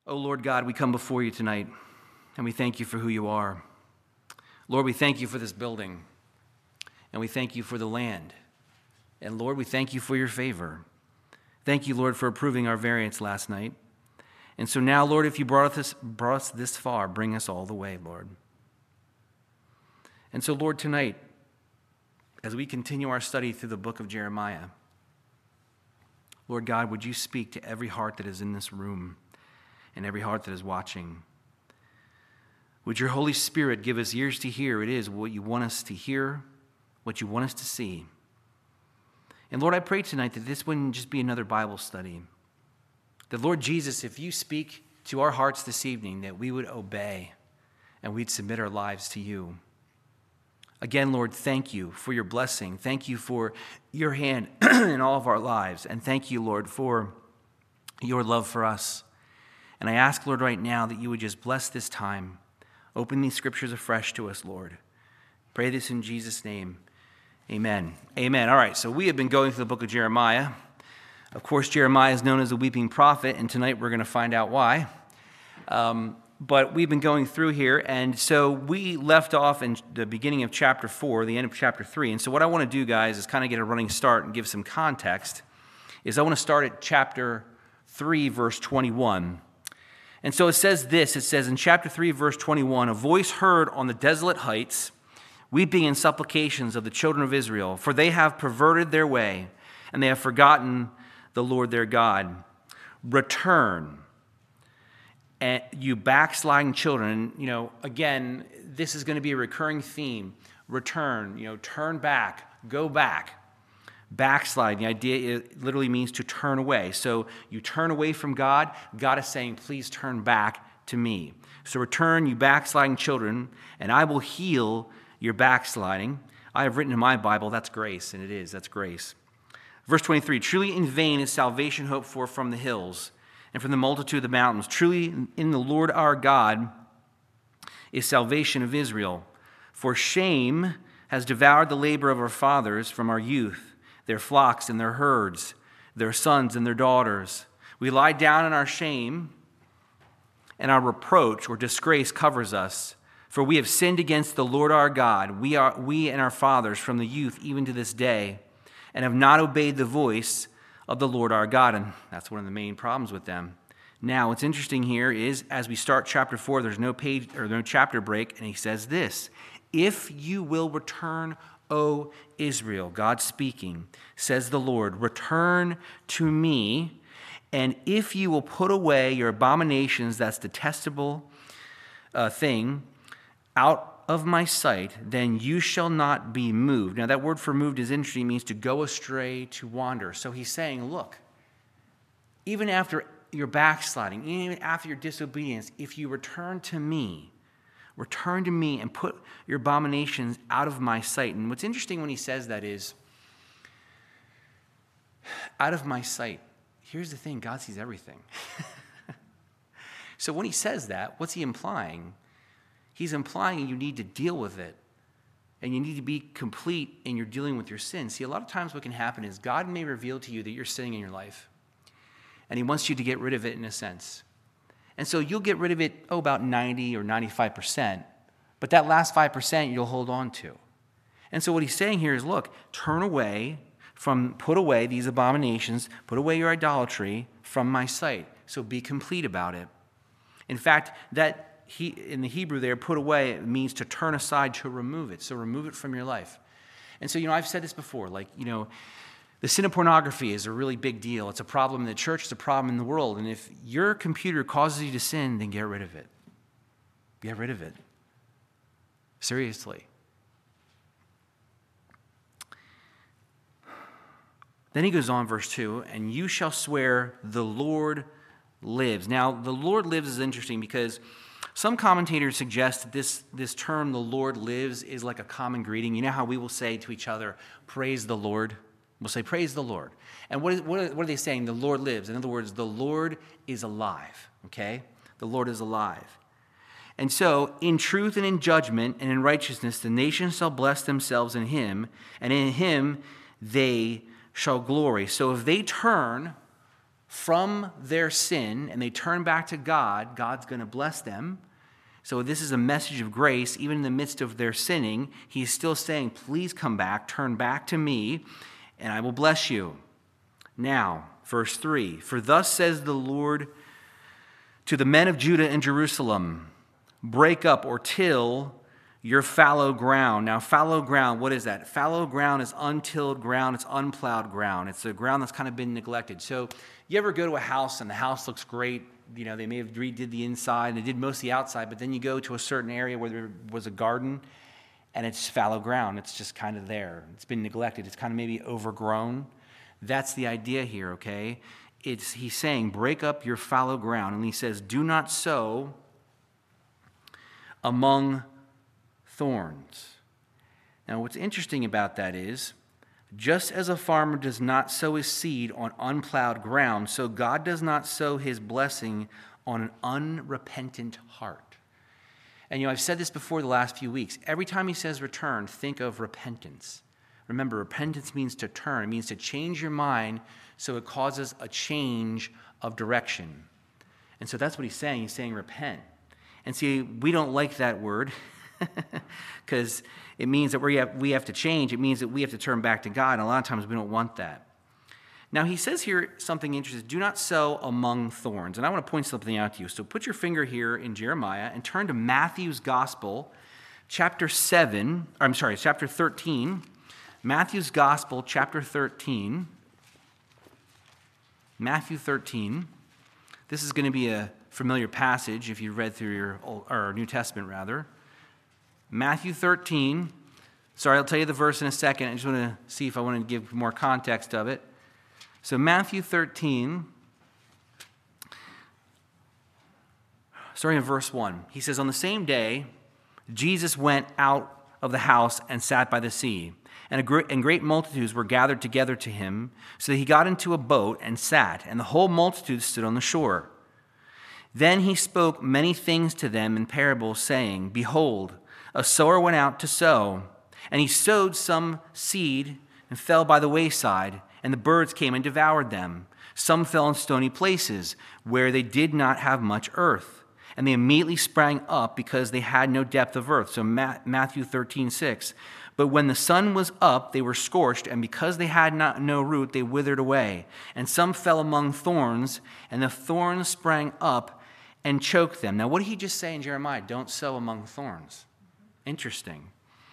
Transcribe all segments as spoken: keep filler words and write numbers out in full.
Oh, Lord God, we come before you tonight, and we thank you for who you are. Lord, we thank you for this building, and we thank you for the land. And Lord, we thank you for your favor. Thank you, Lord, for approving our variance last night. And so now, Lord, if you brought us, brought us this far, bring us all the way, Lord. And so, Lord, tonight, as we continue our study through the book of Jeremiah, Lord God, would you speak to every heart that is in this room and every heart that is watching? Would your Holy Spirit give us ears to hear? It is what you want us to hear, what you want us to see. And Lord, I pray tonight that this wouldn't just be another Bible study. That, Lord Jesus, if you speak to our hearts this evening, that we would obey and we'd submit our lives to you. Again, Lord, thank you for your blessing. Thank you for your hand in all of our lives. And thank you, Lord, for your love for us. And I ask, Lord, right now that you would just bless this time. Open these scriptures afresh to us, Lord. Pray this in Jesus' name. Amen. Amen. All right, so we have been going through the book of Jeremiah. Of course, Jeremiah is known as the weeping prophet, and tonight we're going to find out why. Um, but we've been going through here, and so we left off in the beginning of chapter four, the end of chapter three. And so what I want to do, guys, is kind of get a running start and give some context, is I want to start at chapter three, verse twenty-one. And so it says this, it says in chapter three, verse twenty-one, a voice heard on the desolate heights, weeping and supplications of the children of Israel, for they have perverted their way, and they have forgotten the Lord their God. Return, and you backsliding children. You know, again, this is going to be a recurring theme. Return, you know, turn back, go back. Backslide, the idea, it literally means to turn away. So you turn away from God. God is saying, please turn back to me. So return, you backsliding children, and I will heal your backsliding. I have written in my Bible, that's grace, and it is, that's grace. Verse twenty-three, truly in vain is salvation hoped for from the hills and from the multitude of the mountains. Truly in the Lord our God is salvation of Israel. For shame has devoured the labor of our fathers from our youth, their flocks and their herds, their sons and their daughters. We lie down in our shame, and our reproach or disgrace covers us. For we have sinned against the Lord our God, we are we and our fathers from the youth even to this day, and have not obeyed the voice of the Lord our God. And that's one of the main problems with them. Now, what's interesting here is as we start chapter four, there's no page or no chapter break, and he says this: if you will return, O Israel, God speaking, says the Lord, return to me, and if you will put away your abominations, that's detestable uh, thing, out of my sight, then you shall not be moved. Now that word for moved is interesting, it means to go astray, to wander. So he's saying, look, even after your backsliding, even after your disobedience, if you return to me, return to me and put your abominations out of my sight. And what's interesting when he says that is, out of my sight. Here's the thing, God sees everything. So when he says that, what's he implying? He's implying you need to deal with it. And you need to be complete in your dealing with your sin. See, a lot of times what can happen is God may reveal to you that you're sinning in your life. And he wants you to get rid of it in a sense. And so you'll get rid of it, oh, about ninety or ninety-five percent. But that last five percent you'll hold on to. And so what he's saying here is, look, turn away from, put away these abominations, put away your idolatry from my sight. So be complete about it. In fact, that he, in the Hebrew there, put away means to turn aside, to remove it. So remove it from your life. And so, you know, I've said this before, like, you know, the sin of pornography is a really big deal. It's a problem in the church. It's a problem in the world. And if your computer causes you to sin, then get rid of it. Get rid of it. Seriously. Then he goes on, verse two, and you shall swear the Lord lives. Now, the Lord lives is interesting because some commentators suggest that this, this term, the Lord lives, is like a common greeting. You know how we will say to each other, praise the Lord? We'll say, praise the Lord. And what, is, what, are, what are they saying? The Lord lives. In other words, the Lord is alive, okay? The Lord is alive. And so, in truth and in judgment and in righteousness, the nations shall bless themselves in him, and in him they shall glory. So if they turn from their sin and they turn back to God, God's going to bless them. So this is a message of grace. Even in the midst of their sinning, he's still saying, please come back, turn back to me, and I will bless you. Now, verse three, for thus says the Lord to the men of Judah and Jerusalem, break up or till your fallow ground. Now, fallow ground, what is that? Fallow ground is untilled ground. It's unplowed ground. It's a ground that's kind of been neglected. So you ever go to a house and the house looks great? You know, they may have redid the inside and they did most of the outside, but then you go to a certain area where there was a garden and it's fallow ground. It's just kind of there. It's been neglected. It's kind of maybe overgrown. That's the idea here, okay? It's, he's saying, break up your fallow ground. And he says, do not sow among thorns. Now, what's interesting about that is, just as a farmer does not sow his seed on unplowed ground, so God does not sow his blessing on an unrepentant heart. And, you know, I've said this before the last few weeks. Every time he says return, think of repentance. Remember, repentance means to turn. It means to change your mind so it causes a change of direction. And so that's what he's saying. He's saying repent. And see, we don't like that word because it means that we have, we have to change. It means that we have to turn back to God. And a lot of times we don't want that. Now, he says here something interesting. Do not sow among thorns. And I want to point something out to you. So put your finger here in Jeremiah and turn to Matthew's Gospel, chapter seven. Or I'm sorry, chapter thirteen. Matthew's Gospel, chapter thirteen. Matthew thirteen. This is going to be a familiar passage if you read through your Old, or New Testament, rather. Matthew thirteen. Sorry, I'll tell you the verse in a second. I just want to see if I want to give more context of it. So Matthew thirteen, starting in verse one. He says, on the same day, Jesus went out of the house and sat by the sea. And, a great, and great multitudes were gathered together to him, so that he got into a boat and sat, and the whole multitude stood on the shore. Then he spoke many things to them in parables, saying, behold, a sower went out to sow, and he sowed some seed and fell by the wayside, and the birds came and devoured them. Some fell in stony places, where they did not have much earth, and they immediately sprang up because they had no depth of earth. So Matthew thirteen six. But when the sun was up, they were scorched, and because they had not no root, they withered away. And some fell among thorns, and the thorns sprang up and choked them. Now, what did he just say in Jeremiah? Don't sow among thorns. Interesting.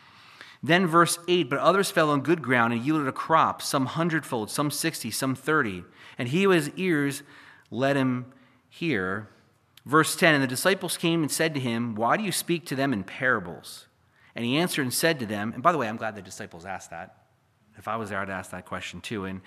Then verse eight, but others fell on good ground and yielded a crop, some hundredfold, some sixty, some thirty. And he who has ears, let him hear. Verse ten, and the disciples came and said to him, why do you speak to them in parables? And he answered and said to them, and by the way, I'm glad the disciples asked that. If I was there, I'd ask that question too. And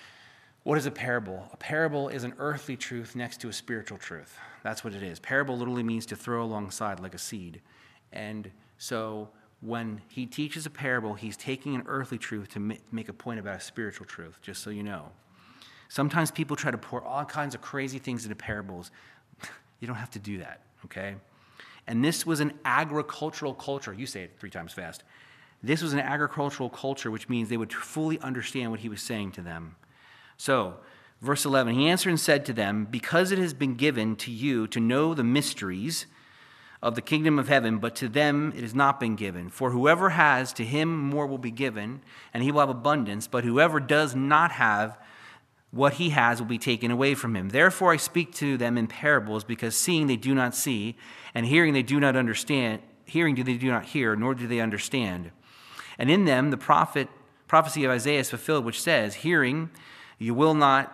what is a parable? A parable is an earthly truth next to a spiritual truth. That's what it is. Parable literally means to throw alongside like a seed. And so when he teaches a parable, he's taking an earthly truth to make a point about a spiritual truth, just so you know. Sometimes people try to pour all kinds of crazy things into parables. You don't have to do that, okay? And this was an agricultural culture. You say it three times fast. This was an agricultural culture, which means they would fully understand what he was saying to them. So, verse eleven, he answered and said to them, because it has been given to you to know the mysteries of the kingdom of heaven, but to them it has not been given. For whoever has, to him more will be given, and he will have abundance. But whoever does not have, what he has will be taken away from him. Therefore I speak to them in parables, because seeing they do not see, and hearing they do not understand, hearing do they do not hear, nor do they understand. And in them the prophet prophecy of Isaiah is fulfilled, which says, hearing you will not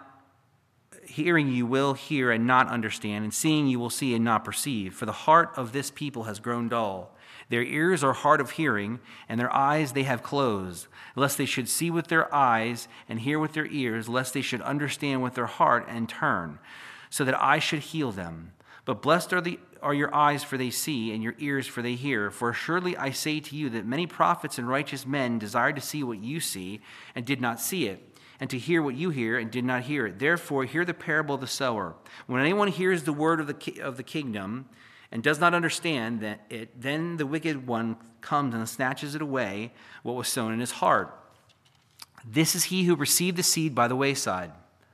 hearing you will hear and not understand, and seeing you will see and not perceive. For the heart of this people has grown dull. Their ears are hard of hearing, and their eyes they have closed, lest they should see with their eyes and hear with their ears, lest they should understand with their heart and turn, so that I should heal them. But blessed are the are your eyes, for they see, and your ears, for they hear. For assuredly I say to you that many prophets and righteous men desired to see what you see, and did not see it, and to hear what you hear, and did not hear it. Therefore hear the parable of the sower. When anyone hears the word of the ki- of the kingdom, and does not understand that it, then the wicked one comes and snatches it away, what was sown in his heart. This is he who received the seed by the wayside.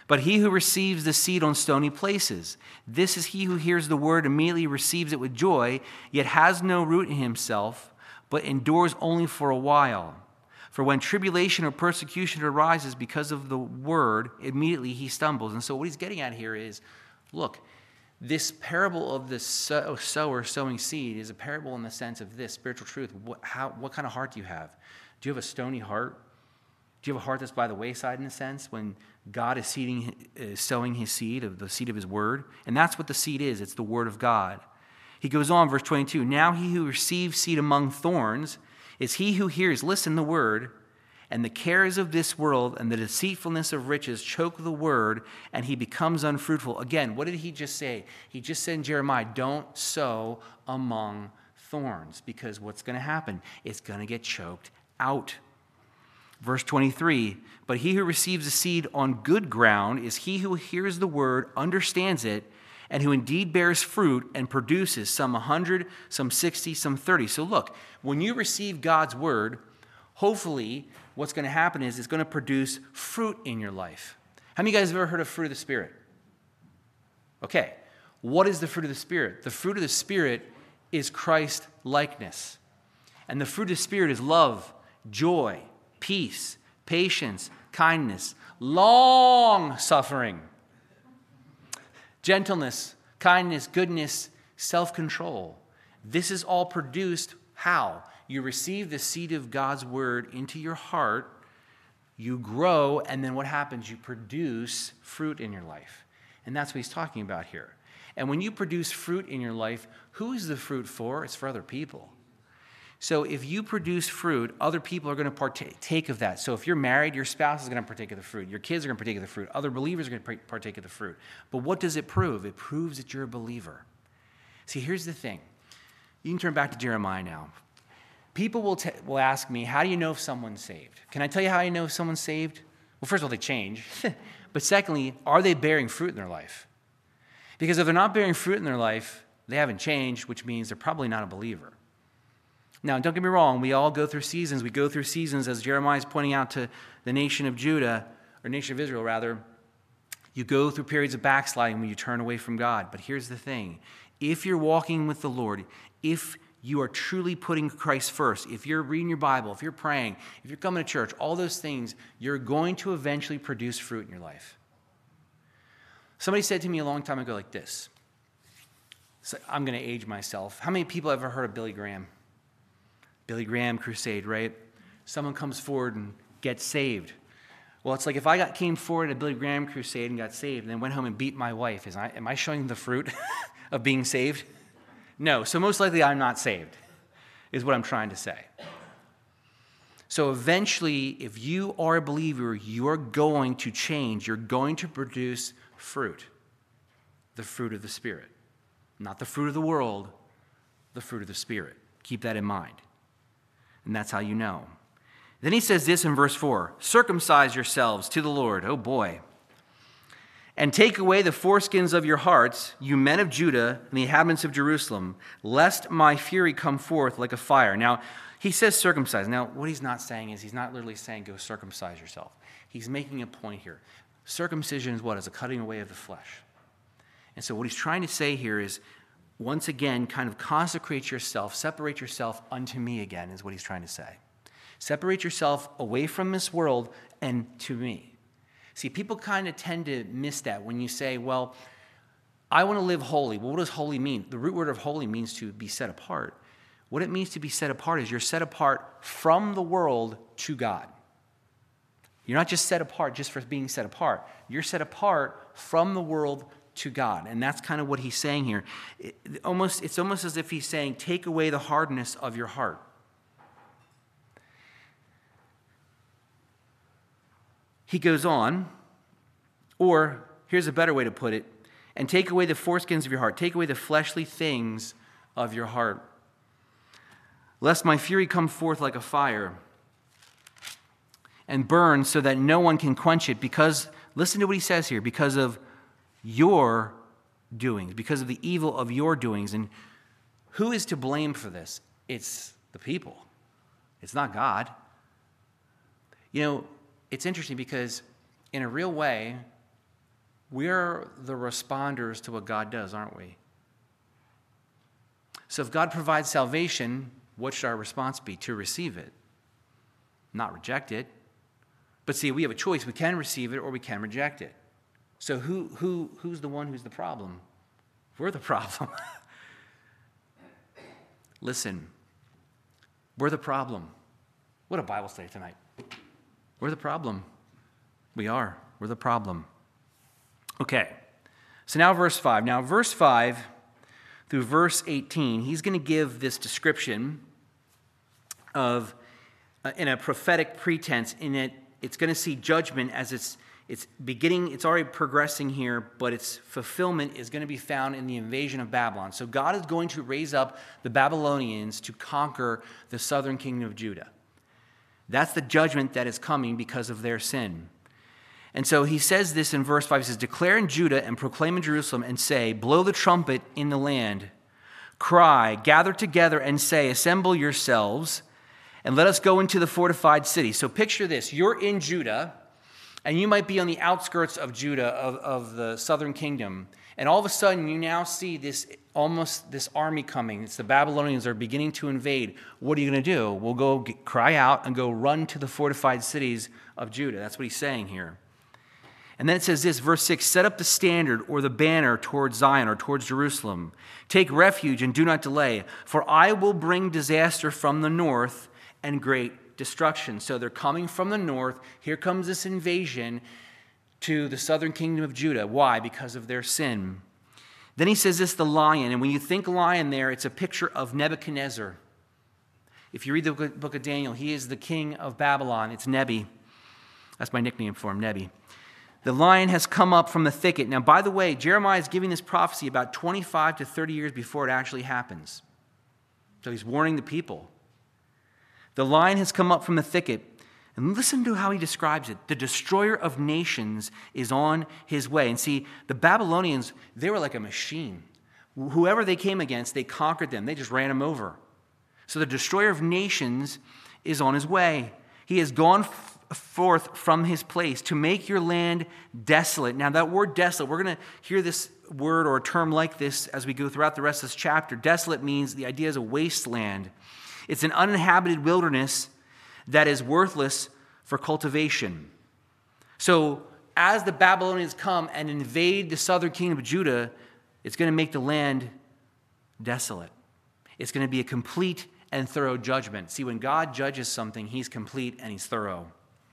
But he who receives the seed on stony places, this is he who hears the word, immediately receives it with joy, yet has no root in himself, but endures only for a while. For when tribulation or persecution arises because of the word, immediately he stumbles. And so what he's getting at here is, look, this parable of the sower sowing seed is a parable in the sense of this spiritual truth. What, how, what kind of heart do you have? Do you have a stony heart? Do you have a heart that's by the wayside in a sense when God is seeding, uh, sowing his seed, of the seed of his word? And that's what the seed is. It's the word of God. He goes on, verse twenty-two, now he who receives seed among thorns is he who hears, listen, the word, and the cares of this world and the deceitfulness of riches choke the word, and he becomes unfruitful. Again, what did he just say? He just said in Jeremiah, don't sow among thorns, because what's going to happen? It's going to get choked out. Verse twenty-three, but he who receives the seed on good ground is he who hears the word, understands it, and who indeed bears fruit and produces some a hundred, some sixty, some thirty. So look, when you receive God's word, hopefully what's going to happen is it's going to produce fruit in your life. How many of you guys have ever heard of fruit of the Spirit? Okay, what is the fruit of the Spirit? The fruit of the Spirit is Christ-likeness. And the fruit of the Spirit is love, joy, peace, patience, kindness, long-suffering, gentleness, kindness, goodness, self-control. This is all produced how? You receive the seed of God's word into your heart, you grow, and then what happens? You produce fruit in your life. And that's what he's talking about here. And when you produce fruit in your life, who is the fruit for? It's for other people. So if you produce fruit, other people are going to partake of that. So if you're married, your spouse is going to partake of the fruit. Your kids are going to partake of the fruit. Other believers are going to partake of the fruit. But what does it prove? It proves that you're a believer. See, here's the thing. You can turn back to Jeremiah now. People will, t- will ask me, how do you know if someone's saved? Can I tell you how I know if someone's saved? Well, first of all, they change. But secondly, are they bearing fruit in their life? Because if they're not bearing fruit in their life, they haven't changed, which means they're probably not a believer. Now, don't get me wrong. We all go through seasons. We go through seasons, as Jeremiah is pointing out to the nation of Judah, or nation of Israel, rather. You go through periods of backsliding when you turn away from God. But here's the thing. If you're walking with the Lord, if you are truly putting Christ first, if you're reading your Bible, if you're praying, if you're coming to church, all those things, you're going to eventually produce fruit in your life. Somebody said to me a long time ago like this. So I'm going to age myself. How many people have ever heard of Billy Graham? Billy Graham crusade, right? Someone comes forward and gets saved. Well, it's like if I got came forward at a Billy Graham crusade and got saved and then went home and beat my wife, is I, am I showing the fruit of being saved? No, so most likely I'm not saved, is what I'm trying to say. So eventually, if you are a believer, you're going to change. You're going to produce fruit, the fruit of the Spirit. Not the fruit of the world, the fruit of the Spirit. Keep that in mind. And that's how you know. Then he says this in verse four, circumcise yourselves to the Lord. Oh boy. And take away the foreskins of your hearts, you men of Judah and the inhabitants of Jerusalem, lest my fury come forth like a fire. Now, he says circumcise. Now, what he's not saying is he's not literally saying go circumcise yourself. He's making a point here. Circumcision is what? Is a cutting away of the flesh. And so what he's trying to say here is, once again, kind of consecrate yourself, separate yourself unto me again, is what he's trying to say. Separate yourself away from this world and to me. See, people kind of tend to miss that when you say, well, I want to live holy. Well, what does holy mean? The root word of holy means to be set apart. What it means to be set apart is you're set apart from the world to God. You're not just set apart just for being set apart. You're set apart from the world to God. And that's kind of what he's saying here. It, almost, it's almost as if he's saying, take away the hardness of your heart. He goes on, or here's a better way to put it, and take away the foreskins of your heart. Take away the fleshly things of your heart. Lest my fury come forth like a fire and burn so that no one can quench it, because, listen to what he says here, because of your doings, because of the evil of your doings. And who is to blame for this? It's the people. It's not God. You know, it's interesting because in a real way, we're the responders to what God does, aren't we? So if God provides salvation, what should our response be? To receive it, not reject it. But see, we have a choice. We can receive it or we can reject it. So who, who, who's the one who's the problem? We're the problem. Listen, we're the problem. What a Bible study tonight. We're the problem. We are. We're the problem. Okay, so now verse five. Now verse five through verse eighteen, he's going to give this description of, uh, in a prophetic pretense, in it, it's going to see judgment as it's it's beginning, it's already progressing here, but its fulfillment is going to be found in the invasion of Babylon. So God is going to raise up the Babylonians to conquer the southern kingdom of Judah. That's the judgment that is coming because of their sin. And so he says this in verse five. He says, declare in Judah and proclaim in Jerusalem and say, blow the trumpet in the land. Cry, gather together and say, assemble yourselves and let us go into the fortified city. So picture this. You're in Judah and you might be on the outskirts of Judah, of, of the southern kingdom. And all of a sudden you now see this almost this army coming. It's the Babylonians are beginning to invade. What are you going to do? We'll go get, cry out and go run to the fortified cities of Judah. That's what he's saying here. And then it says this, verse six, set up the standard or the banner towards Zion or towards Jerusalem. Take refuge and do not delay, for I will bring disaster from the north and great destruction. So they're coming from the north. Here comes this invasion to the southern kingdom of Judah. Why? Because of their sin. Then he says this, the lion. And when you think lion there, it's a picture of Nebuchadnezzar. If you read the book of Daniel, he is the king of Babylon. It's Nebi. That's my nickname for him, Nebi. The lion has come up from the thicket. Now, by the way, Jeremiah is giving this prophecy about twenty-five to thirty years before it actually happens. So he's warning the people. The lion has come up from the thicket. And listen to how he describes it. The destroyer of nations is on his way. And see, the Babylonians, they were like a machine. Whoever they came against, they conquered them. They just ran them over. So the destroyer of nations is on his way. He has gone f- forth from his place to make your land desolate. Now that word desolate, we're going to hear this word or a term like this as we go throughout the rest of this chapter. Desolate means the idea is a wasteland. It's an uninhabited wilderness that is worthless for cultivation. So as the Babylonians come and invade the southern kingdom of Judah, it's going to make the land desolate. It's going to be a complete and thorough judgment. See, when God judges something, he's complete and he's thorough.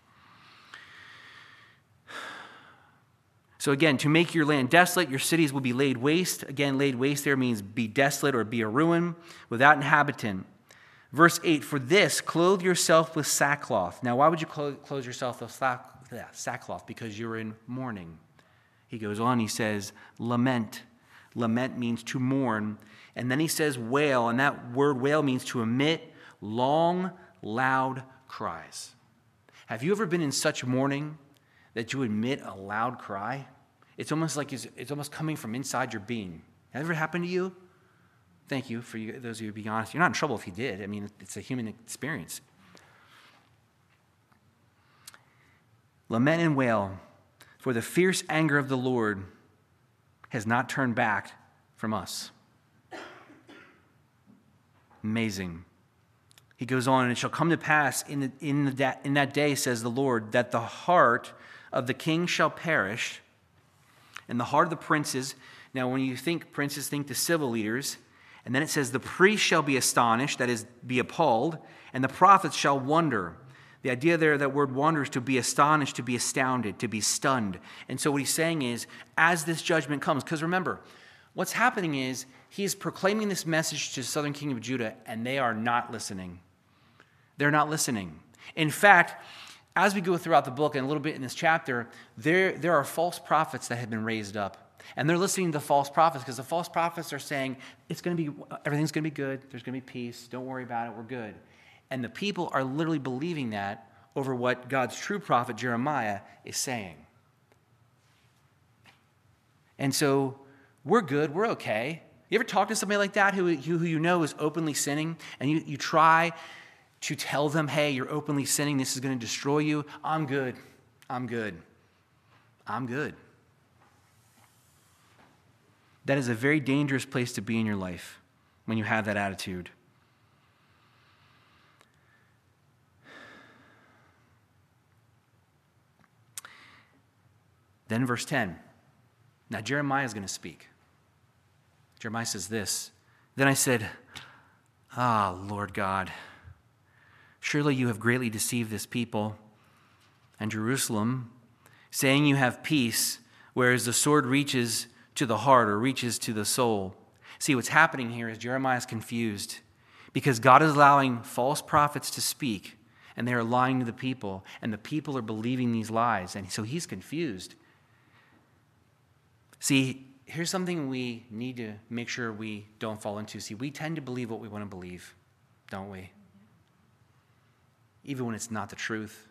So again, to make your land desolate, your cities will be laid waste. Again, laid waste there means be desolate or be a ruin without inhabitant. Verse eight, for this, clothe yourself with sackcloth. Now, why would you clothe yourself with sackcloth? Because you're in mourning. He goes on, he says, lament. Lament means to mourn. And then he says wail, and that word wail means to emit long, loud cries. Have you ever been in such mourning that you emit a loud cry? It's almost like it's, it's almost coming from inside your being. Has that ever happened to you? Thank you for you, those of you being honest. You're not in trouble if you did. I mean, it's a human experience. Lament and wail, for the fierce anger of the Lord has not turned back from us. Amazing. He goes on, and it shall come to pass in, the, in, the, in that day, says the Lord, that the heart of the king shall perish, and the heart of the princes. Now, when you think princes, think the civil leaders. And then it says, the priest shall be astonished, that is, be appalled, and the prophets shall wonder. The idea there, that word wonder, is to be astonished, to be astounded, to be stunned. And so what he's saying is, as this judgment comes, because remember, what's happening is, he is proclaiming this message to the southern kingdom of Judah, and they are not listening. They're not listening. In fact, as we go throughout the book and a little bit in this chapter, there, there are false prophets that have been raised up. And they're listening to the false prophets because the false prophets are saying, it's going to be, everything's going to be good. There's going to be peace. Don't worry about it. We're good. And the people are literally believing that over what God's true prophet Jeremiah is saying. And so we're good. We're okay. You ever talk to somebody like that who, who you know is openly sinning, and you, you try to tell them, hey, you're openly sinning. This is going to destroy you. I'm good. I'm good. I'm good. That is a very dangerous place to be in your life when you have that attitude. Then verse ten. Now Jeremiah is going to speak. Jeremiah says this. Then I said, Ah, Lord God, surely you have greatly deceived this people and Jerusalem, saying you have peace, whereas the sword reaches to the heart or reaches to the soul. See, what's happening here is Jeremiah is confused because God is allowing false prophets to speak, and they are lying to the people, and the people are believing these lies, and so he's confused. See, here's something we need to make sure we don't fall into. See, we tend to believe what we want to believe, don't we? Even when it's not the truth.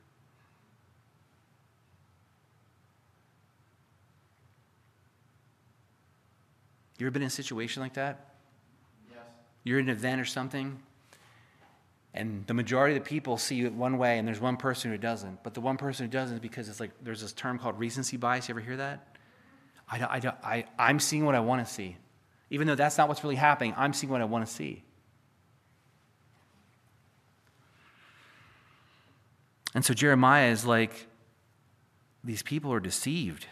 You ever been in a situation like that? Yes. You're in an event or something, and the majority of the people see you one way, and there's one person who doesn't. But the one person who doesn't is because it's like there's this term called recency bias. You ever hear that? I, I, I, I'm seeing what I want to see. Even though that's not what's really happening, I'm seeing what I want to see. And so Jeremiah is like, these people are deceived.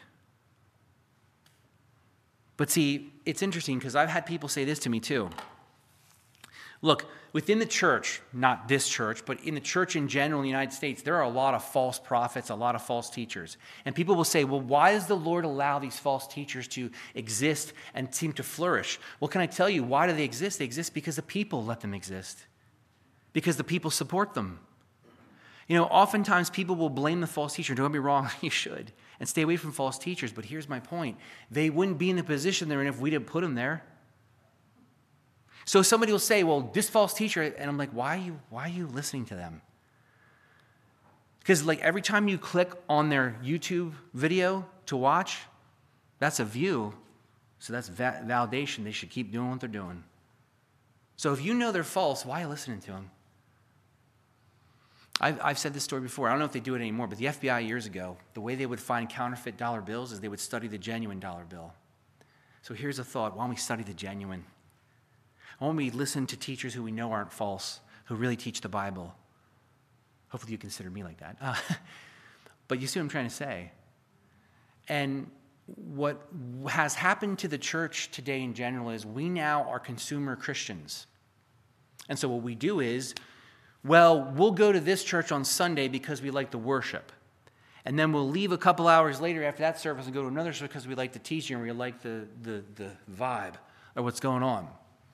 But see, it's interesting because I've had people say this to me too. Look, within the church, not this church, but in the church in general in the United States, there are a lot of false prophets, a lot of false teachers. And people will say, well, why does the Lord allow these false teachers to exist and seem to flourish? Well, can I tell you, why do they exist? They exist because the people let them exist. Because the people support them. You know, oftentimes people will blame the false teacher. Don't get me wrong, you should. And stay away from false teachers. But here's my point. They wouldn't be in the position they're in if we didn't put them there. So somebody will say, well, this false teacher, and I'm like, why are you, why are you listening to them? Because like every time you click on their YouTube video to watch, that's a view. So that's va- validation. They should keep doing what they're doing. So if you know they're false, why are you listening to them? I've, I've said this story before. I don't know if they do it anymore, but the F B I years ago, the way they would find counterfeit dollar bills is they would study the genuine dollar bill. So here's a thought. Why don't we study the genuine? Why don't we listen to teachers who we know aren't false, who really teach the Bible? Hopefully you consider me like that. Uh, but you see what I'm trying to say. And what has happened to the church today in general is we now are consumer Christians. And so what we do is, well, we'll go to this church on Sunday because we like the worship. And then we'll leave a couple hours later after that service and go to another service because we like the teaching and we like the, the, the vibe of what's going on.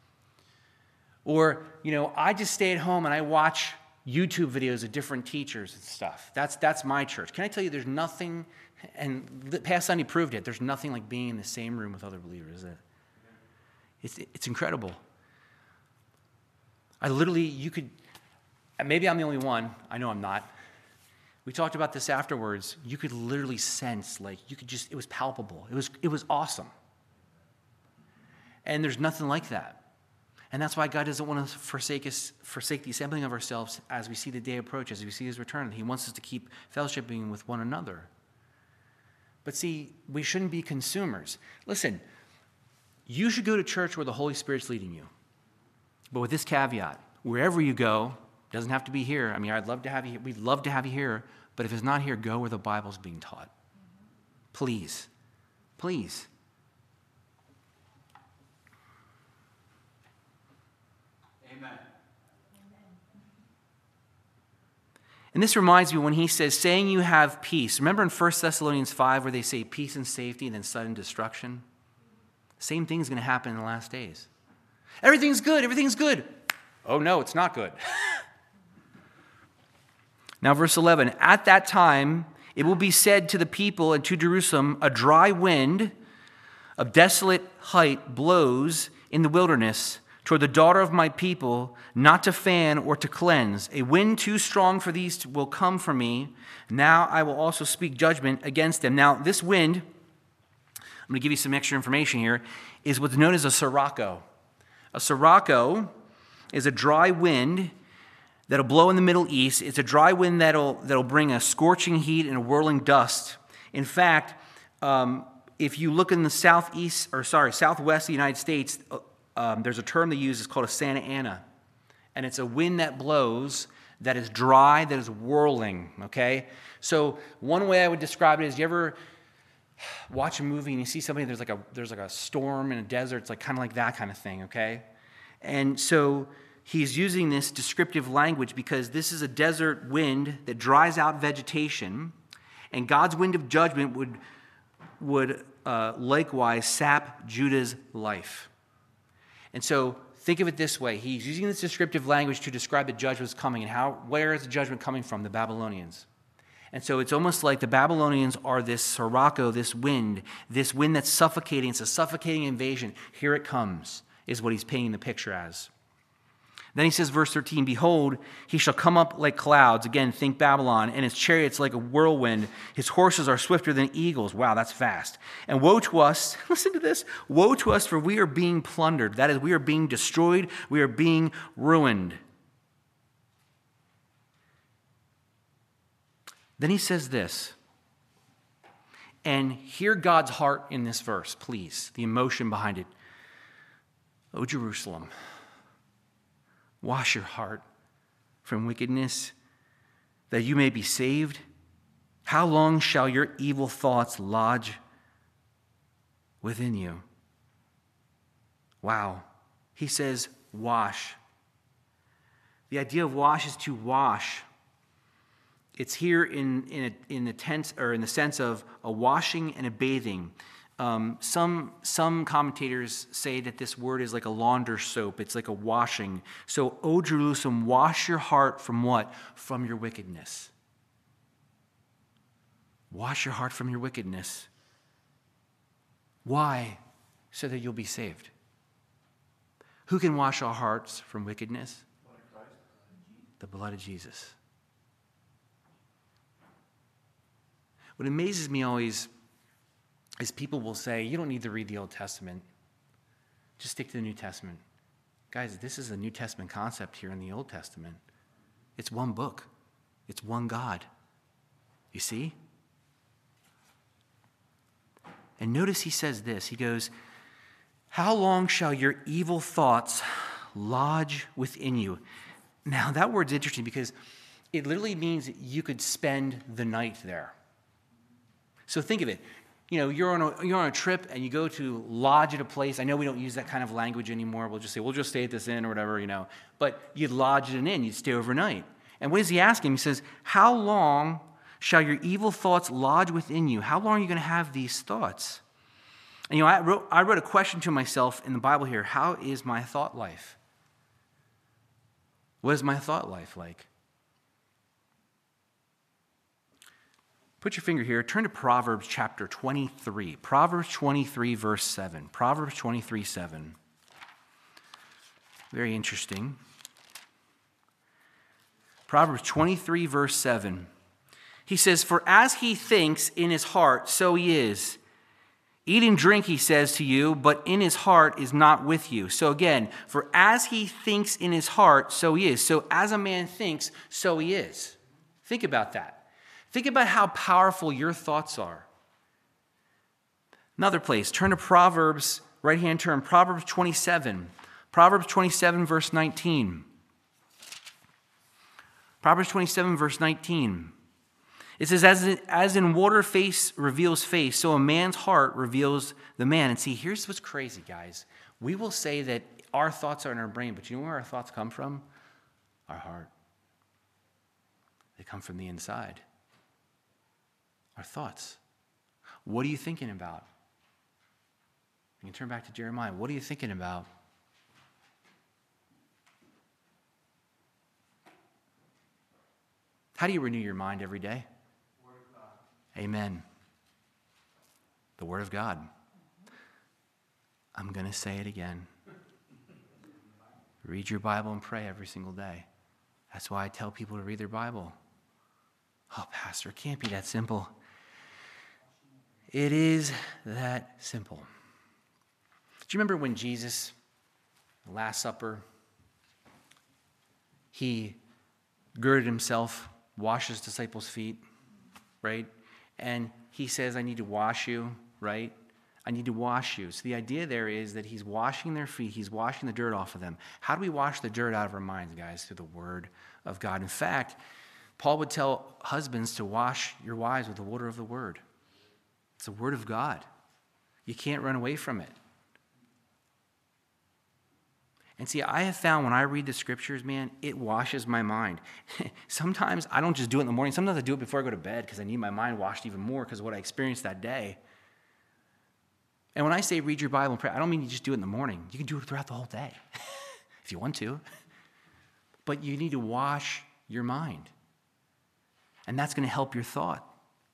Or, you know, I just stay at home and I watch YouTube videos of different teachers and stuff. That's that's my church. Can I tell you there's nothing, and past Sunday proved it, there's nothing like being in the same room with other believers, is it? It's, it's incredible. I literally, you could, maybe I'm the only one. I know I'm not. We talked about this afterwards. You could literally sense, like, you could just, it was palpable. It was, it was awesome. And there's nothing like that. And that's why God doesn't want to forsake us, forsake the assembling of ourselves as we see the day approach, as we see his return. He wants us to keep fellowshipping with one another. But see, we shouldn't be consumers. Listen, you should go to church where the Holy Spirit's leading you. But with this caveat, wherever you go, doesn't have to be here. I mean, I'd love to have you, we'd love to have you here, but if it's not here, go where the Bible's being taught. Please. Please. And this reminds me when he says, saying you have peace. Remember in First Thessalonians five where they say peace and safety and then sudden destruction? Same thing is going to happen in the last days. Everything's good. Everything's good. Oh, no, it's not good. Now, verse eleven. At that time, it will be said to the people and to Jerusalem, a dry wind of desolate height blows in the wilderness toward the daughter of my people, not to fan or to cleanse. A wind too strong for these will come from me. Now I will also speak judgment against them. Now this wind, I'm going to give you some extra information here, is what's known as a sirocco. A sirocco is a dry wind that'll blow in the Middle East. It's a dry wind that'll, that'll bring a scorching heat and a whirling dust. In fact, um, if you look in the southeast, or sorry, southwest of the United States, uh, um, there's a term they use, it's called a Santa Ana. And it's a wind that blows, that is dry, that is whirling, okay? So one way I would describe it is, you ever watch a movie and you see something, there's like a there's like a storm in a desert, it's like kind of like that kind of thing, okay? And so he's using this descriptive language because this is a desert wind that dries out vegetation, and God's wind of judgment would, would uh, likewise sap Judah's life. And so think of it this way. He's using this descriptive language to describe the judgment that's coming. And how, where is the judgment coming from? The Babylonians. And so it's almost like the Babylonians are this sirocco, this wind, this wind that's suffocating. It's a suffocating invasion. Here it comes, is what he's painting the picture as. Then he says, verse thirteen, behold, he shall come up like clouds. Again, think Babylon. And his chariots like a whirlwind. His horses are swifter than eagles. Wow, that's fast. And woe to us, listen to this, woe to us, for we are being plundered. That is, we are being destroyed. We are being ruined. Then he says this, and hear God's heart in this verse, please, the emotion behind it. O Jerusalem, wash your heart from wickedness, that you may be saved. How long shall your evil thoughts lodge within you? Wow. He says, wash. The idea of wash is to wash. It's here in, in, a, in the tense, or in the sense of a washing and a bathing. Um, some, some commentators say that this word is like a launder soap. It's like a washing. So, O Jerusalem, wash your heart from what? From your wickedness. Wash your heart from your wickedness. Why? So that you'll be saved. Who can wash our hearts from wickedness? The blood of Jesus. What amazes me always is people will say, you don't need to read the Old Testament. Just stick to the New Testament. Guys, this is a New Testament concept here in the Old Testament. It's one book. It's one God. You see? And notice he says this. He goes, how long shall your evil thoughts lodge within you? Now, that word's interesting because it literally means that you could spend the night there. So think of it. You know, you're on a, you're on a trip and you go to lodge at a place. I know we don't use that kind of language anymore. We'll just say, we'll just stay at this inn or whatever, you know. But you'd lodge at an inn. You'd stay overnight. And what is he asking? He says, how long shall your evil thoughts lodge within you? How long are you going to have these thoughts? And, you know, I wrote, I wrote a question to myself in the Bible here. How is my thought life? What is my thought life like? Put your finger here. Turn to Proverbs chapter twenty-three. Proverbs twenty-three, verse seven. Proverbs twenty-three, seven. Very interesting. Proverbs twenty-three, verse seven. He says, for as he thinks in his heart, so he is. Eat and drink, he says to you, but in his heart is not with you. So again, for as he thinks in his heart, so he is. So as a man thinks, so he is. Think about that. Think about how powerful your thoughts are. Another place, turn to Proverbs, right-hand turn, Proverbs twenty-seven. Proverbs twenty-seven, verse nineteen. Proverbs twenty-seven, verse nineteen. It says, as in, as in water face reveals face, so a man's heart reveals the man. And see, here's what's crazy, guys. We will say that our thoughts are in our brain, but you know where our thoughts come from? Our heart. They come from the inside. Our thoughts. What are you thinking about? You can turn back to Jeremiah. What are you thinking about? How do you renew your mind every day? Word of God. Amen. The Word of God. I'm going to say it again. Read your Bible and pray every single day. That's why I tell people to read their Bible. Oh, Pastor, it can't be that simple. It is that simple. Do you remember when Jesus, the Last Supper, he girded himself, washed his disciples' feet, right? And he says, I need to wash you, right? I need to wash you. So the idea there is that he's washing their feet. He's washing the dirt off of them. How do we wash the dirt out of our minds, guys? Through the word of God. In fact, Paul would tell husbands to wash your wives with the water of the word. It's the word of God. You can't run away from it. And see, I have found when I read the scriptures, man, it washes my mind. Sometimes I don't just do it in the morning. Sometimes I do it before I go to bed because I need my mind washed even more because of what I experienced that day. And when I say read your Bible and pray, I don't mean you just do it in the morning. You can do it throughout the whole day if you want to. But you need to wash your mind. And that's going to help your thought.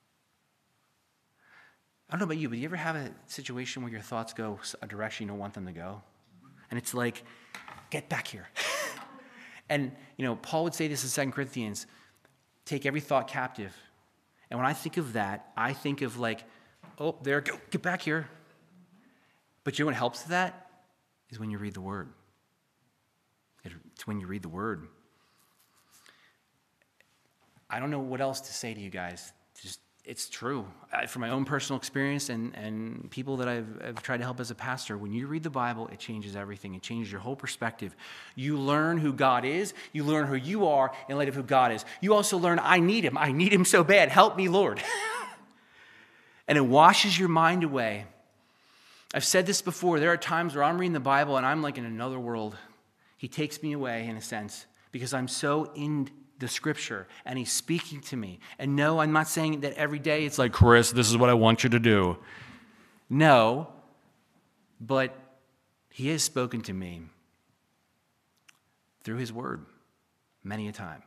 I don't know about you, but do you ever have a situation where your thoughts go a direction you don't want them to go? And it's like, get back here. And, you know, Paul would say this in Second Corinthians, take every thought captive. And when I think of that, I think of like, oh, there, go, get back here. But you know what helps with that? Is when you read the word. It's when you read the word. I don't know what else to say to you guys. Just, it's true. I, from my own personal experience and, and people that I've, I've tried to help as a pastor, when you read the Bible, it changes everything. It changes your whole perspective. You learn who God is. You learn who you are in light of who God is. You also learn, I need him. I need him so bad. Help me, Lord. And it washes your mind away. I've said this before. There are times where I'm reading the Bible and I'm like in another world. He takes me away in a sense because I'm so in the scripture and he's speaking to me. And no, I'm not saying that every day it's like, Chris, this is what I want you to do. No, but he has spoken to me through his word many a time.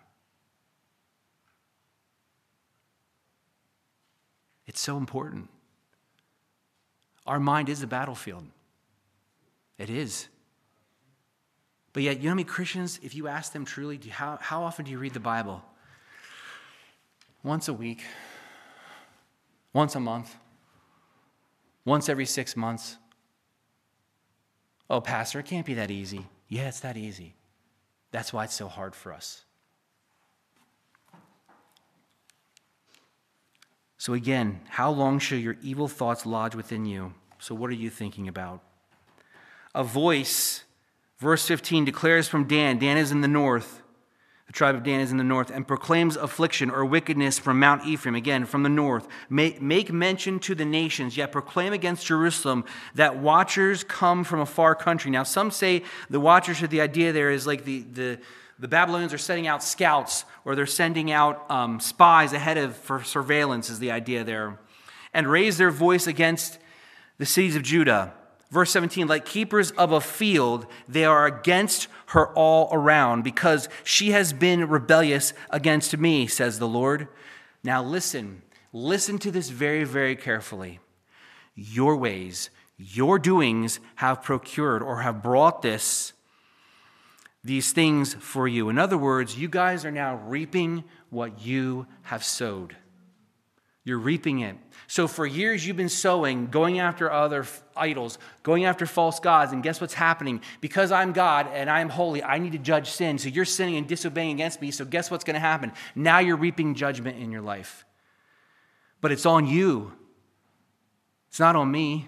It's so important. Our mind is a battlefield. It is. But yet, you know how many Christians, if you ask them truly, do you, how, how often do you read the Bible? Once a week. Once a month. Once every six months. Oh, Pastor, it can't be that easy. Yeah, it's that easy. That's why it's so hard for us. So again, how long shall your evil thoughts lodge within you? So what are you thinking about? A voice, verse fifteen, declares from Dan. Dan is in the north. The tribe of Dan is in the north. And proclaims affliction or wickedness from Mount Ephraim, again, from the north. Make, make mention to the nations, yet proclaim against Jerusalem that watchers come from a far country. Now, some say the watchers, the idea there is like the... the The Babylonians are sending out scouts, or they're sending out um, spies ahead of for surveillance is the idea there. And raise their voice against the cities of Judah. Verse seventeen, like keepers of a field, they are against her all around, because she has been rebellious against me, says the Lord. Now listen, listen to this very, very carefully. Your ways, your doings have procured or have brought this these things for you. In other words, you guys are now reaping what you have sowed. You're reaping it. So for years you've been sowing, going after other idols, going after false gods, and guess what's happening? Because I'm God and I'm holy, I need to judge sin. So you're sinning and disobeying against me, so guess what's going to happen? Now you're reaping judgment in your life. But it's on you. It's not on me.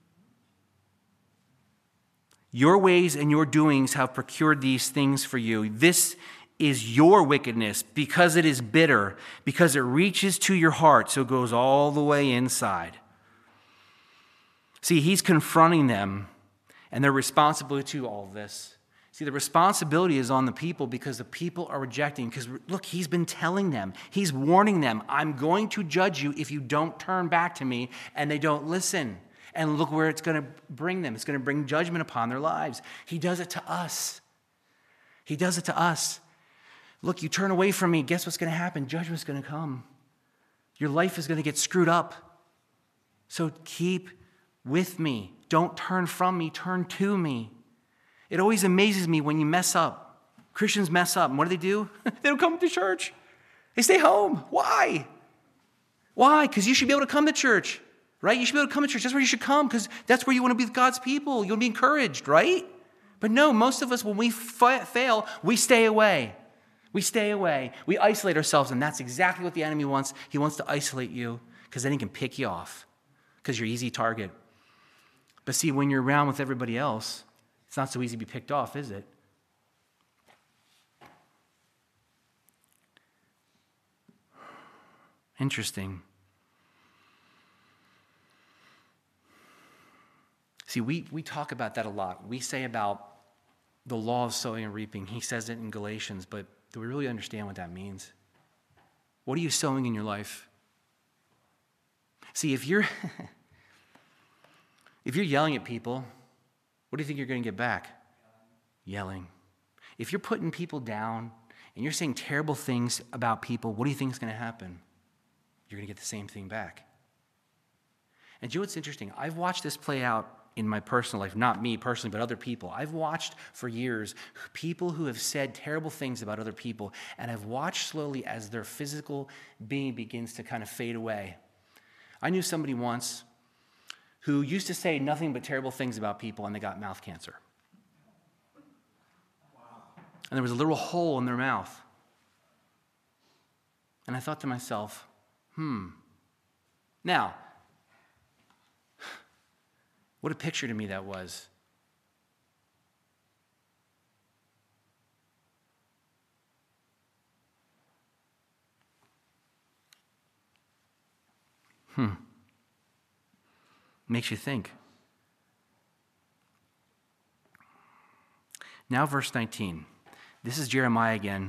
Your ways and your doings have procured these things for you. This is your wickedness because it is bitter, because it reaches to your heart, so it goes all the way inside. See, he's confronting them and their responsibility to all of this. See, the responsibility is on the people because the people are rejecting. Because look, he's been telling them, he's warning them, I'm going to judge you if you don't turn back to me, and they don't listen. And look where it's going to bring them. It's going to bring judgment upon their lives. He does it to us. He does it to us. Look, you turn away from me, guess what's going to happen? Judgment's going to come. Your life is going to get screwed up. So keep with me. Don't turn from me, turn to me. It always amazes me when you mess up. Christians mess up, and what do they do? They don't come to church. They stay home. Why? Why? Because you should be able to come to church. Right? You should be able to come to church. That's where you should come, because that's where you want to be with God's people. You want to be encouraged, right? But no, most of us, when we fa- fail, we stay away. We stay away. We isolate ourselves, and that's exactly what the enemy wants. He wants to isolate you, because then he can pick you off, because you're an easy target. But see, when you're around with everybody else, it's not so easy to be picked off, is it? Interesting. See, we, we talk about that a lot. We say about the law of sowing and reaping. He says it in Galatians, but do we really understand what that means? What are you sowing in your life? See, if you're if you're yelling at people, what do you think you're going to get back? Yelling. If you're putting people down and you're saying terrible things about people, what do you think is going to happen? You're going to get the same thing back. And do you know what's interesting? I've watched this play out in my personal life, not me personally, but other people. I've watched for years people who have said terrible things about other people, and I've watched slowly as their physical being begins to kind of fade away. I knew somebody once who used to say nothing but terrible things about people, and they got mouth cancer. And there was a little hole in their mouth. And I thought to myself, hmm. Now, what a picture to me that was. Hmm. Makes you think. Now, verse nineteen. This is Jeremiah again.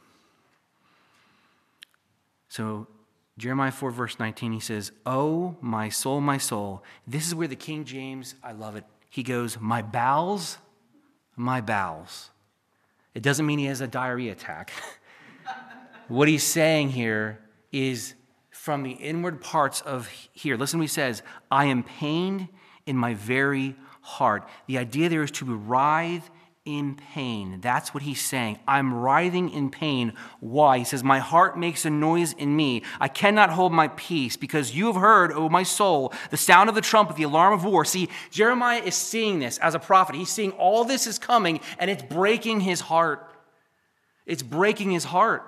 So, Jeremiah four, verse nineteen, he says, "Oh, my soul, my soul." This is where the King James, I love it. He goes, "My bowels, my bowels." It doesn't mean he has a diarrhea attack. What he's saying here is from the inward parts of here. Listen what he says, "I am pained in my very heart." The idea there is to writhe in pain. That's what he's saying. I'm writhing in pain. Why? He says, "My heart makes a noise in me. I cannot hold my peace because you have heard, O my soul, the sound of the trumpet, the alarm of war." See, Jeremiah is seeing this as a prophet. He's seeing all this is coming, and it's breaking his heart. It's breaking his heart.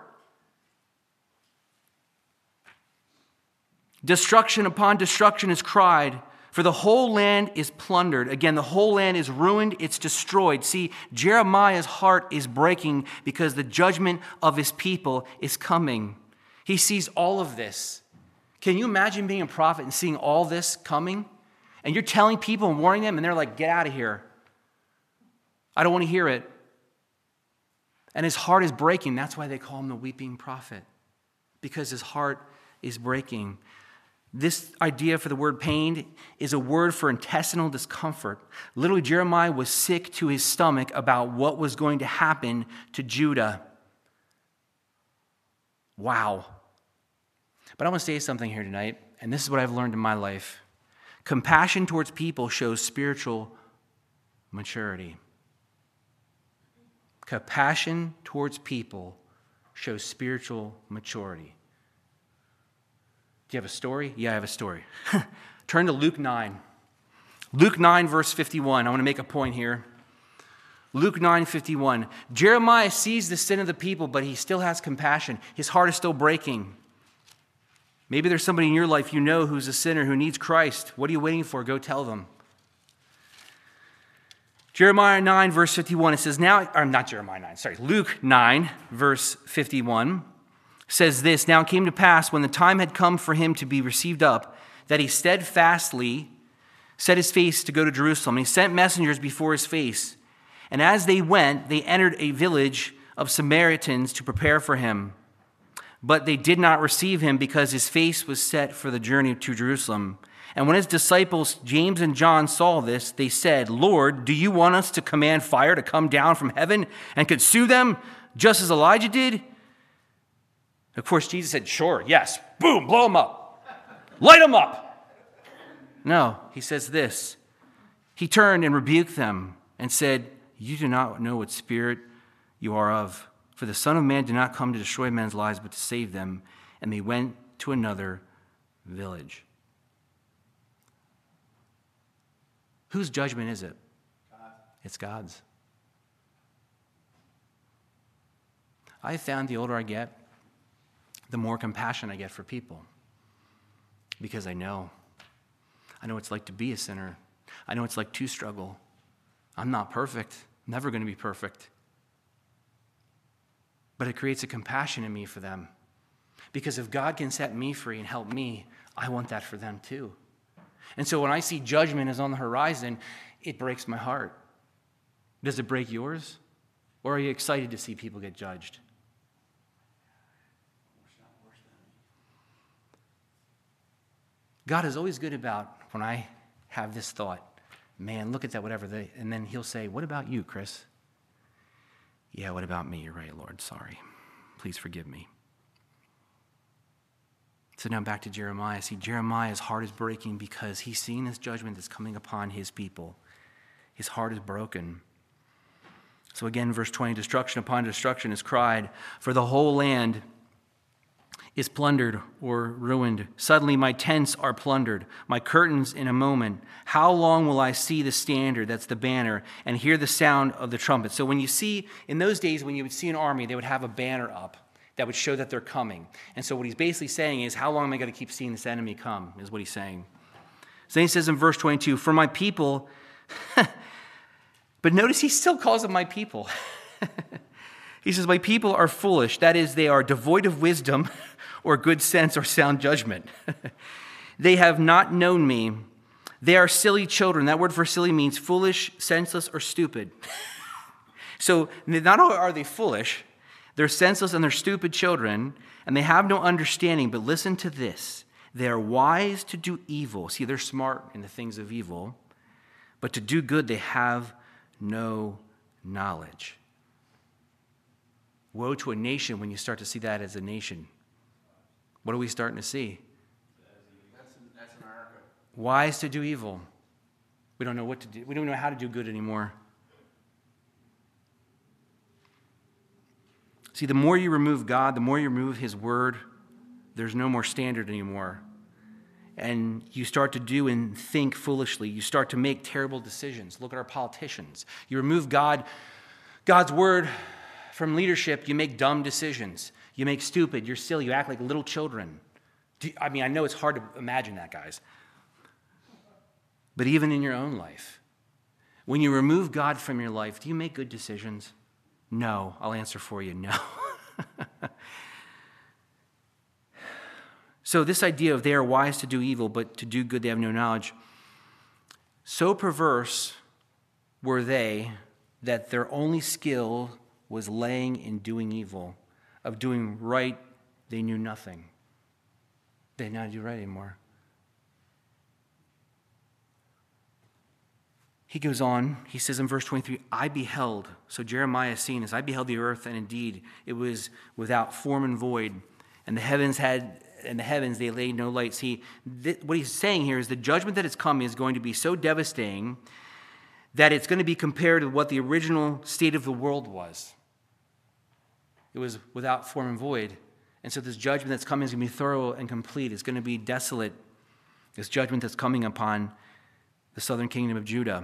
Destruction upon destruction is cried, for the whole land is plundered. Again, the whole land is ruined, it's destroyed. See, Jeremiah's heart is breaking because the judgment of his people is coming. He sees all of this. Can you imagine being a prophet and seeing all this coming? And you're telling people and warning them, and they're like, "Get out of here. I don't want to hear it." And his heart is breaking. That's why they call him the weeping prophet, because his heart is breaking. This idea for the word pained is a word for intestinal discomfort. Literally, Jeremiah was sick to his stomach about what was going to happen to Judah. Wow. But I want to say something here tonight, and this is what I've learned in my life. Compassion towards people shows spiritual maturity. Compassion towards people shows spiritual maturity. Do you have a story? Yeah, I have a story. Turn to Luke nine. Luke nine, verse fifty-one. I want to make a point here. Luke nine, fifty-one. Jeremiah sees the sin of the people, but he still has compassion. His heart is still breaking. Maybe there's somebody in your life you know who's a sinner, who needs Christ. What are you waiting for? Go tell them. Jeremiah nine, verse fifty-one. It says, now, or not Jeremiah nine, sorry. Luke nine, verse fifty-one. Says this, "Now it came to pass when the time had come for him to be received up, that he steadfastly set his face to go to Jerusalem. And he sent messengers before his face. And as they went, they entered a village of Samaritans to prepare for him. But they did not receive him because his face was set for the journey to Jerusalem. And when his disciples, James and John, saw this, they said, 'Lord, do you want us to command fire to come down from heaven and consume them, just as Elijah did?' Of course, Jesus said, 'Sure, yes. Boom, blow them up. Light them up.' No, he says this. He turned and rebuked them and said, 'You do not know what spirit you are of. For the Son of Man did not come to destroy men's lives, but to save them.' And they went to another village." Whose judgment is it? God. It's God's. I found the older I get, the more compassion I get for people. Because I know. I know what it's like to be a sinner. I know it's like to struggle. I'm not perfect, never going to be perfect. But it creates a compassion in me for them. Because if God can set me free and help me, I want that for them too. And so when I see judgment is on the horizon, it breaks my heart. Does it break yours? Or are you excited to see people get judged? God is always good about when I have this thought, man, look at that, whatever. They, and then he'll say, what about you, Chris? Yeah, what about me? You're right, Lord. Sorry. Please forgive me. So now back to Jeremiah. See, Jeremiah's heart is breaking because he's seeing this judgment that's coming upon his people. His heart is broken. So again, verse twenty, destruction upon destruction is cried, for the whole land is plundered or ruined. Suddenly my tents are plundered, my curtains in a moment. How long will I see the standard, that's the banner, and hear the sound of the trumpet? So when you see, in those days when you would see an army, they would have a banner up that would show that they're coming. And so what he's basically saying is, how long am I going to keep seeing this enemy come, is what he's saying. So then he says in verse twenty-two, for my people, but notice he still calls them my people. He says, my people are foolish. That is, they are devoid of wisdom or good sense or sound judgment. They have not known me. They are silly children. That word for silly means foolish, senseless, or stupid. So not only are they foolish, they're senseless and they're stupid children, and they have no understanding. But listen to this. They are wise to do evil. See, they're smart in the things of evil. But to do good, they have no knowledge. Woe to a nation when you start to see that as a nation. What are we starting to see? That's, that's America. Wise to do evil. We don't know what to do. We don't know how to do good anymore. See, the more you remove God, the more you remove his word, there's no more standard anymore. And you start to do and think foolishly. You start to make terrible decisions. Look at our politicians. You remove God, God's word from leadership, you make dumb decisions. You make stupid, you're silly, you act like little children. Do you, I mean, I know it's hard to imagine that, guys. But even in your own life, when you remove God from your life, do you make good decisions? No. I'll answer for you, no. So this idea of they are wise to do evil, but to do good they have no knowledge. So perverse were they that their only skill was laying in doing evil. Of doing right, they knew nothing. They did not do right anymore. He goes on, he says in verse twenty-three, I beheld, so Jeremiah is seeing this, I beheld the earth, and indeed it was without form and void, and the heavens had, and the heavens they laid no light. See, th- what he's saying here is the judgment that is coming is going to be so devastating that it's going to be compared to what the original state of the world was. It was without form and void. And so this judgment that's coming is going to be thorough and complete. It's going to be desolate. This judgment that's coming upon the southern kingdom of Judah.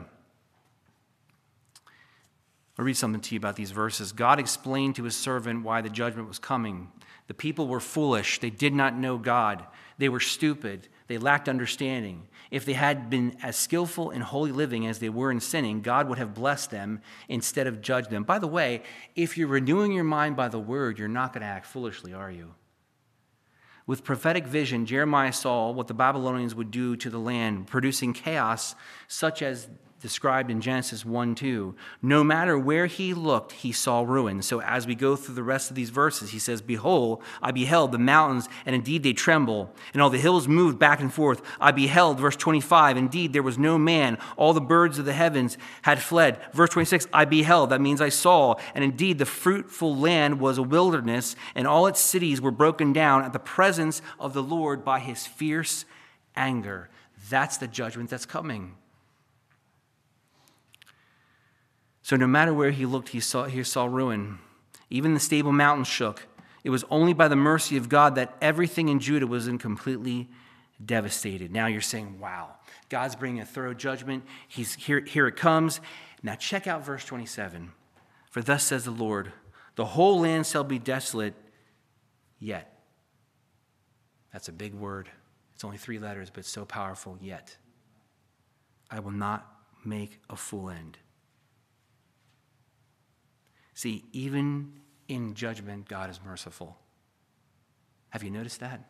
I'll read something to you about these verses. God explained to his servant why the judgment was coming. The people were foolish. They did not know God. They were stupid. They lacked understanding. If they had been as skillful in holy living as they were in sinning, God would have blessed them instead of judged them. By the way, if you're renewing your mind by the word, you're not going to act foolishly, are you? With prophetic vision, Jeremiah saw what the Babylonians would do to the land, producing chaos such as described in Genesis one two. No matter where he looked, he saw ruin. So as we go through the rest of these verses, he says, behold, I beheld the mountains, and indeed they tremble, and all the hills moved back and forth. I beheld, verse twenty-five, indeed there was no man. All the birds of the heavens had fled. Verse twenty-six, I beheld, that means I saw, and indeed the fruitful land was a wilderness, and all its cities were broken down at the presence of the Lord by his fierce anger. That's the judgment that's coming. So no matter where he looked, he saw, he saw ruin. Even the stable mountains shook. It was only by the mercy of God that everything in Judah was completely devastated. Now you're saying, wow, God's bringing a thorough judgment. He's here, here it comes. Now check out verse twenty-seven. For thus says the Lord, the whole land shall be desolate, yet. That's a big word. It's only three letters, but so powerful, yet. I will not make a full end. See, even in judgment, God is merciful. Have you noticed that?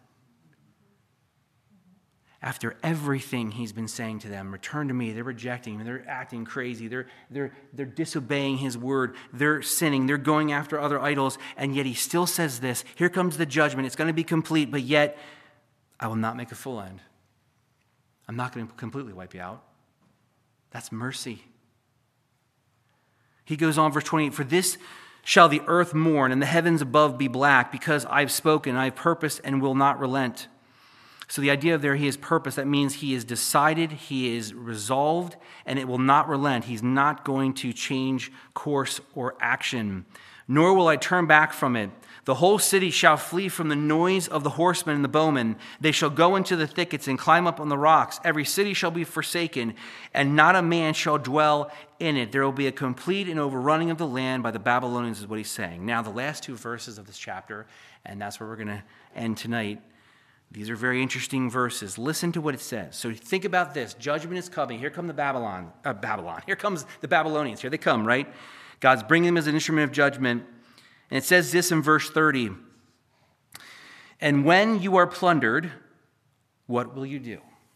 After everything he's been saying to them, return to me, they're rejecting him, they're acting crazy, they're, they're, they're disobeying his word, they're sinning, they're going after other idols, and yet he still says this, here comes the judgment, it's going to be complete, but yet I will not make a full end. I'm not going to completely wipe you out. That's mercy. He goes on, verse twenty-eight, for this shall the earth mourn, and the heavens above be black, because I've spoken, I've purposed, and will not relent. So the idea of there, he has purpose, that means he is decided, he is resolved, and it will not relent. He's not going to change course or action. Nor will I turn back from it. The whole city shall flee from the noise of the horsemen and the bowmen. They shall go into the thickets and climb up on the rocks. Every city shall be forsaken, and not a man shall dwell in it. There will be a complete and overrunning of the land by the Babylonians, is what he's saying. Now, the last two verses of this chapter, and that's where we're going to end tonight. These are very interesting verses. Listen to what it says. So think about this. Judgment is coming. Here come the Babylon. Uh, Babylon. Here comes the Babylonians. Here they come, right? God's bringing them as an instrument of judgment. And it says this in verse thirty. And when you are plundered, what will you do?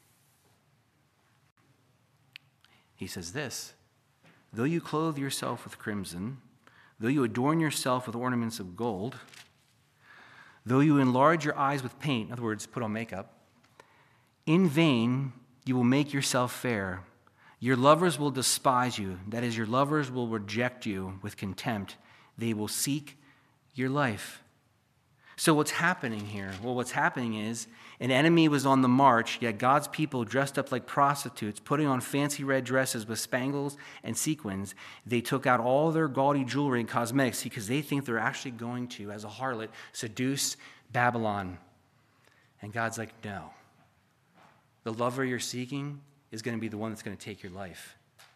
He says this. Though you clothe yourself with crimson, though you adorn yourself with ornaments of gold, though you enlarge your eyes with paint, in other words, put on makeup, in vain you will make yourself fair. Your lovers will despise you. That is, your lovers will reject you with contempt. They will seek your life. So what's happening here? Well, what's happening is an enemy was on the march, yet God's people dressed up like prostitutes, putting on fancy red dresses with spangles and sequins. They took out all their gaudy jewelry and cosmetics because they think they're actually going to, as a harlot, seduce Babylon. And God's like, no. The lover you're seeking is going to be the one that's going to take your life.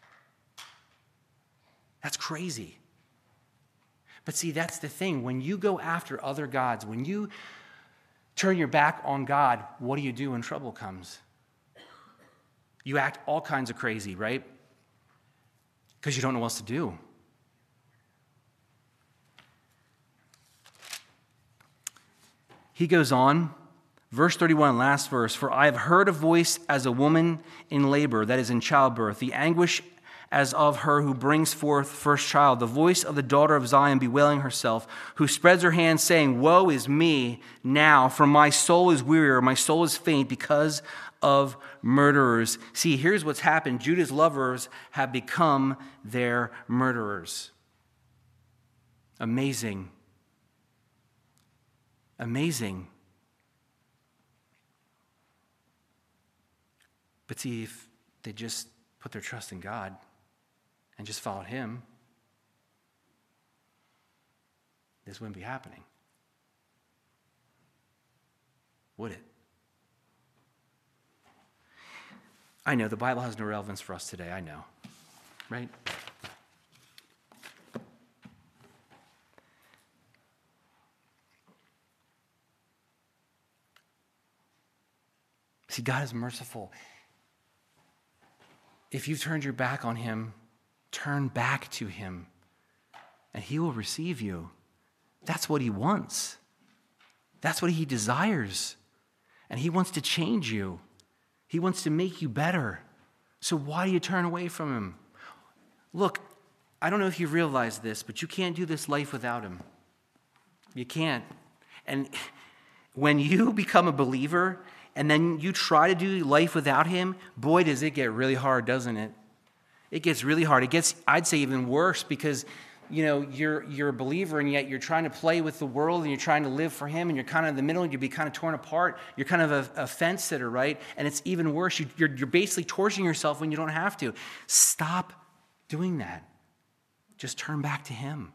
That's crazy. But see, that's the thing. When you go after other gods, when you turn your back on God, what do you do when trouble comes? You act all kinds of crazy, right? Because you don't know what else to do. He goes on, verse thirty-one, last verse, for I have heard a voice as a woman in labor, that is in childbirth, the anguish as of her who brings forth first child, the voice of the daughter of Zion bewailing herself, who spreads her hands saying, woe is me now, for my soul is weary, my soul is faint because of murderers. See, here's what's happened. Judah's lovers have become their murderers. Amazing. Amazing. But see, if they just put their trust in God and just followed him, this wouldn't be happening. Would it? I know the Bible has no relevance for us today, I know. Right? See, God is merciful. If you've turned your back on him, turn back to him, and he will receive you. That's what he wants. That's what he desires. And he wants to change you. He wants to make you better. So why do you turn away from him? Look, I don't know if you realize this, but you can't do this life without him. You can't. And when you become a believer and then you try to do life without him, boy, does it get really hard, doesn't it? It gets really hard. It gets, I'd say, even worse because, you know, you're you're a believer and yet you're trying to play with the world and you're trying to live for him and you're kind of in the middle and you'd be kind of torn apart. You're kind of a, a fence sitter, right? And it's even worse. You, you're, you're basically torturing yourself when you don't have to. Stop doing that. Just turn back to him.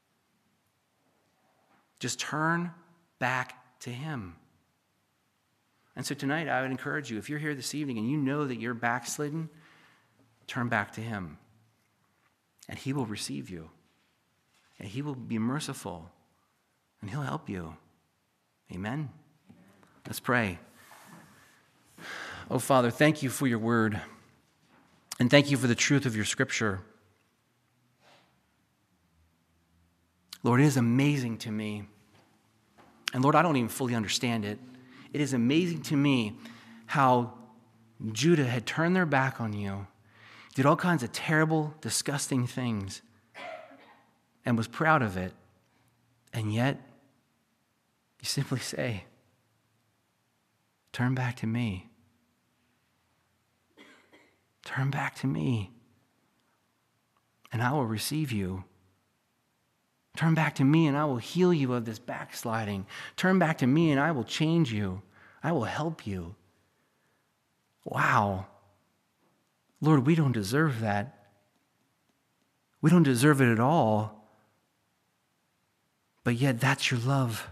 Just turn back to him. And so tonight, I would encourage you, if you're here this evening and you know that you're backslidden, turn back to him. And he will receive you. And he will be merciful. And he'll help you. Amen? Let's pray. Oh, Father, thank you for your word. And thank you for the truth of your scripture. Lord, it is amazing to me. And Lord, I don't even fully understand it. It is amazing to me how Judah had turned their back on you, did all kinds of terrible, disgusting things, and was proud of it. And yet, you simply say, turn back to me. Turn back to me, and I will receive you. Turn back to me, and I will heal you of this backsliding. Turn back to me, and I will change you. I will help you. Wow. Lord, we don't deserve that. We don't deserve it at all. But yet, that's your love.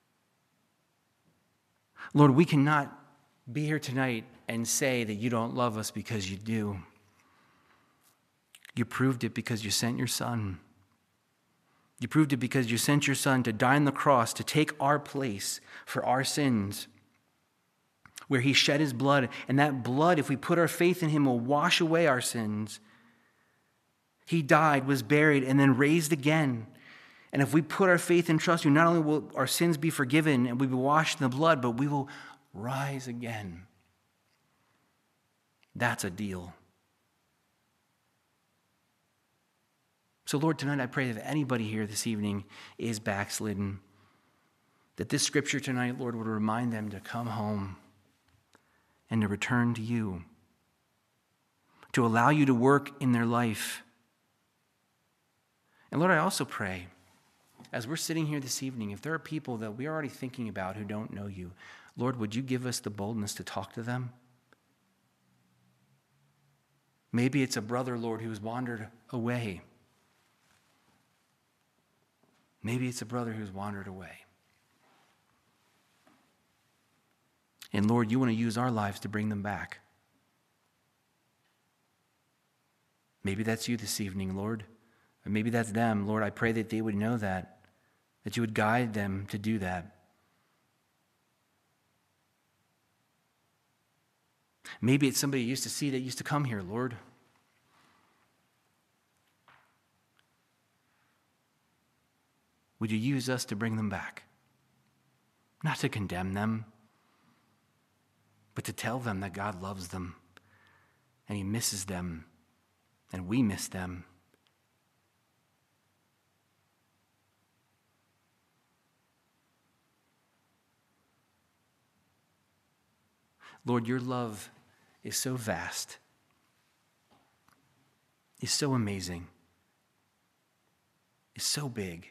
Lord, we cannot be here tonight and say that you don't love us because you do. You proved it because you sent your Son. You proved it because you sent your Son to die on the cross, to take our place for our sins, where he shed his blood. And that blood, if we put our faith in him, will wash away our sins. He died, was buried, and then raised again. And if we put our faith and trust in you, not only will our sins be forgiven and we will be washed in the blood, but we will rise again. That's a deal. So, Lord, tonight I pray that if anybody here this evening is backslidden, that this scripture tonight, Lord, would remind them to come home and to return to you, to allow you to work in their life. And Lord, I also pray, as we're sitting here this evening, if there are people that we're already thinking about who don't know you, Lord, would you give us the boldness to talk to them? Maybe it's a brother, Lord, who's wandered away. Maybe it's a brother who's wandered away. And Lord, you want to use our lives to bring them back. Maybe that's you this evening, Lord. Or maybe that's them. Lord, I pray that they would know that, that you would guide them to do that. Maybe it's somebody you used to see that used to come here, Lord. Would you use us to bring them back? Not to condemn them, but to tell them that God loves them and he misses them and we miss them. Lord, your love is so vast, is so amazing, is so big.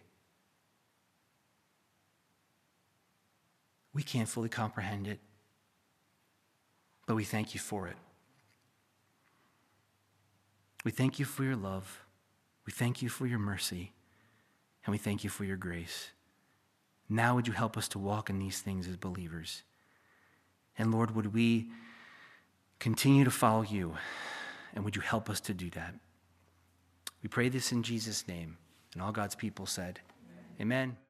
We can't fully comprehend it, but we thank you for it. We thank you for your love. We thank you for your mercy, and we thank you for your grace. Now would you help us to walk in these things as believers? And Lord, would we continue to follow you, and would you help us to do that? We pray this in Jesus' name, and all God's people said, amen. Amen.